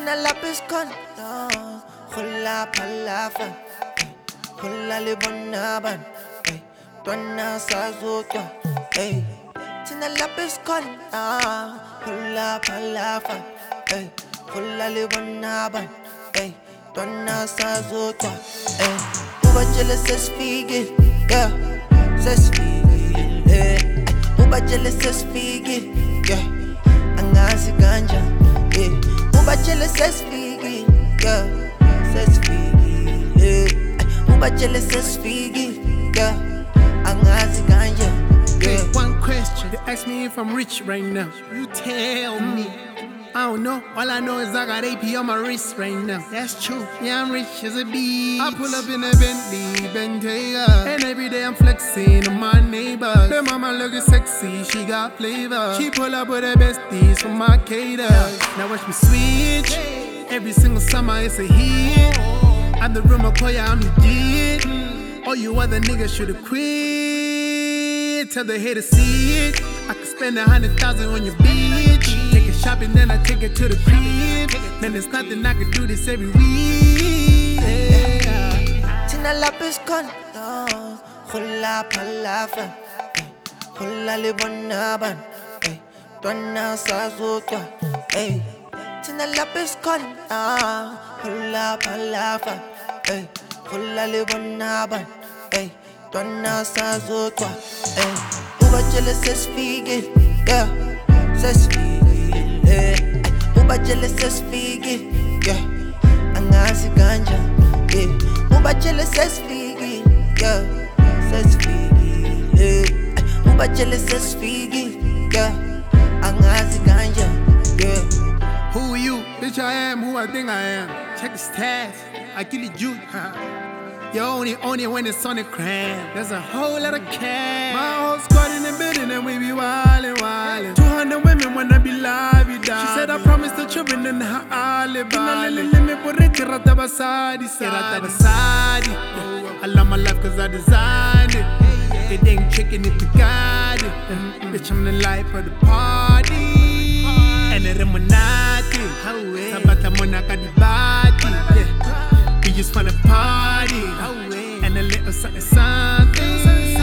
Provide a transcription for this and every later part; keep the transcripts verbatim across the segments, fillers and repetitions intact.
Tina lapis kondo, hula palafa, hula libonaban, twana sazutwa, Tina lapis kondo, hula palafa, hula libonaban, twana sazutwa, Uba jealous as figgy, yeah, says figgy, yeah, Uba jealous as figgy, yeah, angazi ganja, yeah. Uba jealous as figgy, yeah, says figgy, yeah. Uba jealous as figgy, yeah, angazi ganja, yeah. One question, they ask me if I'm rich right now. You tell me. I don't know, all I know is I got A P on my wrist right now. That's true, yeah, I'm rich as a bee. I pull up in a Bentley, Bentayga, and every day I'm flexing on my neighbors. The mama looking sexy, she got flavor. She pull up with her besties from my cater. Now watch me switch, every single summer it's a hit. I'm the real McCoy, I'm legit. All you other niggas should've quit. Tell the haters see it. I could spend a hundred thousand on your bitch. Take it shopping, then I take it to the crib. Man, there's nothing I could do this every week. Yeah. Tina lapis kondo, hula palafa, hula libonaban, twana sazutwa, Tina lapis kondo, hula palafa, hula libonaban, twana sazutwa, Uba jealous as figgy, yeah, says figgy, yeah. Uba jealous as figgy, yeah, angazi ganja, yeah. Uba jealous as figgy, yeah, says figgy, yeah. Uba jealous as figgy, yeah, angazi ganja, yeah. Who are you? Bitch, I am who I think I am. Check the stats, I kill the juke. You only own it when it's on the cram. There's a whole lot of cash. My whole squad in the building and we be wildin', wildin'. Two hundred women wanna be live, you die. She said I promised the children and her olive. Let me put it to Ratabasadi, Ratabasadi. I love my life cause I designed it. It ain't chicken if you got it. Bitch, I'm the life of the party. And the Remonati. Sabata Monaka di Bati. We just wanna party, and a little something, something.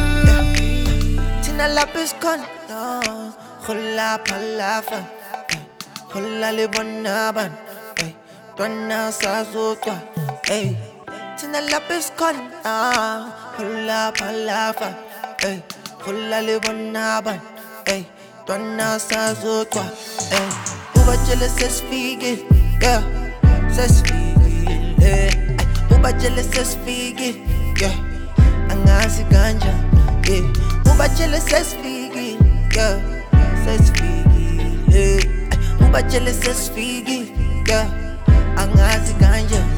Tina lapis kondo, hula palafa, hula libonaban, twana sazutwa, Tina lapis kondo, hula palafa, hula libonaban, twana sazutwa, Uba jealous as figgy, yeah, says figgy, yeah. Uba jealous as figgy, yeah, angazi ganja, yeah. Uba jealous as figgy, yeah, says figgy, yeah. Uba jealous as figgy, yeah, angazi ganja.